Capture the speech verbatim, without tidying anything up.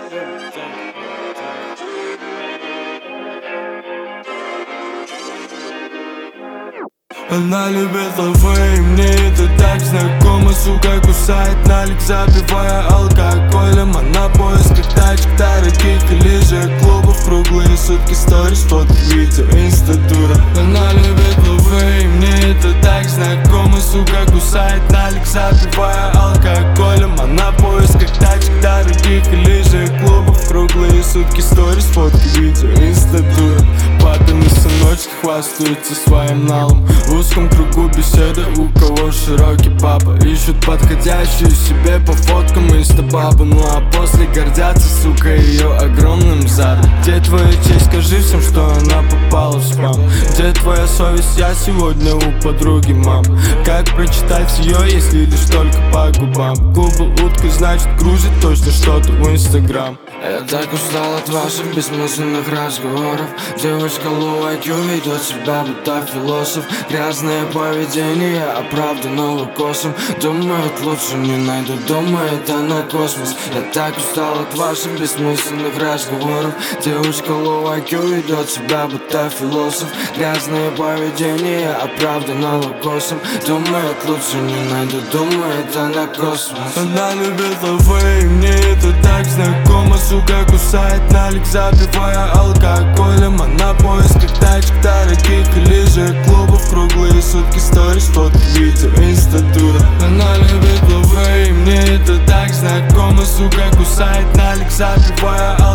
Она любит лавы, и мне это так знакомо. Сука кусает налик, запивая алкоголем. Она в поисках тачек дорогих или же клубов. Круглые сутки сторис, фотки, видео, инстатура. Она любит лавы, и мне это так знакомо. Сука кусает налик, запивая алкоголем. Она в поисках тачек дорогих или же клубов. Круглые сутки сторис, фотки, видео, инстатура. Папины сыночки хвастаются своим налом. В узком кругу беседы, у кого широкий папа. Ищут подходящую себе по фоткам инстабабу. Ну а после гордятся, сука, ее огромным задом. Где твоя честь, скажи всем, что она попала в спам. Где твоя совесть, я сегодня у подруги, мам. Как прочитать ее, если лишь только по губам. Губы утка, значит грузит точно что-то в инстаграм. Я так устал от ваших бессмысленных разговоров. Девочка low ай кью ведет себя будто философ. Грязное поведение оправдано лукосом. Думает, лучше не найду, думает она космос. Я так устал от ваших бессмысленных разговоров. Девочка low ай кью ведет себя будто философ. Грязное поведение оправдано лукосом. Думает, лучше не найду, думает она космос. Она любит лавы, и мне это так знакомо. Сука кусает налик, запивая алкоголем. Она в поисках тачек дорогих или же клубов. Круглые сутки сторис, фотки, видео, инстатура. Она любит лавы, и мне это так знакомо. Сука кусает налик, запивая алкоголем.